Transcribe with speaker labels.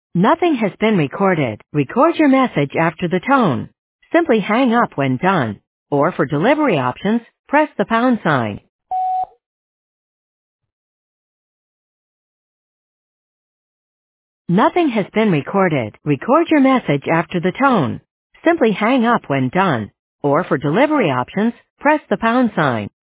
Speaker 1: Nothing has been recorded. Record your message after the tone. Simply hang up when done. Or for delivery options, press the pound sign. Nothing has been recorded. Record your message after the tone. Simply hang up when done. Or for delivery options, press the pound sign.